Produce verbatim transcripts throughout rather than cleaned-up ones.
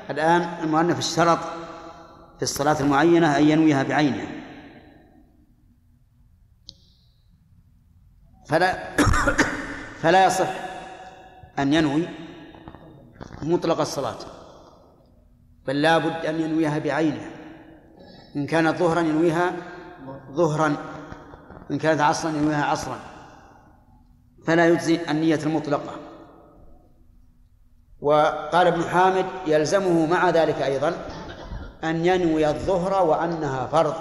الآن المؤلف اشترط في الصلاة المعينة أن ينويها بعينها، فلا فلا يصح أن ينوي مطلق الصلاة، بل لا بد أن ينويها بعينها. إن كانت ظهرا ينويها ظهرا، إن كانت عصرا ينويها عصرا، فلا يجزي النية المطلقة. وقال ابن حامد يلزمه مع ذلك أيضا أن ينوي الظهر وأنها فرض.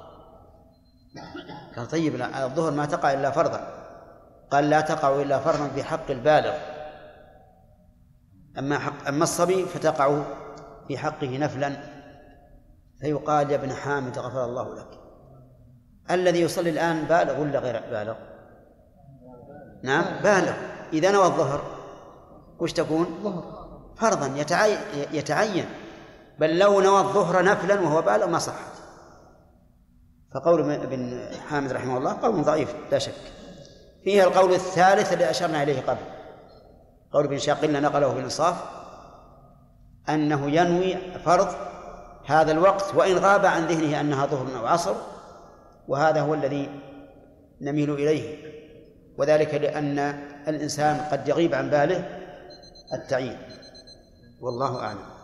قال طيب الظهر ما تقع إلا فرضا، قال لا تقع إلا فرضا في حق البالغ، أما, حق أما الصبي فتقع في حقه نفلا. فيقال يا ابن حامد غفر الله لك، الذي يصلي الآن بالغ ولا غير بالغ؟ نعم بالغ. إذا نوى الظهر وش تكون؟ فرضا يتعين، بل لو نوى الظهر نفلا وهو بالغ ما صحت. فقول ابن حامد رحمه الله قول ضعيف لا شك. فيه القول الثالث الذي أشرنا إليه قبل، قول ابن شاقلنا نقله بالإنصاف، أنه ينوي فرض هذا الوقت وإن غاب عن ذهنه أنها ظهر أو عصر، وهذا هو الذي نميل إليه، وذلك لأن الإنسان قد يغيب عن باله التعيين، والله أعلم.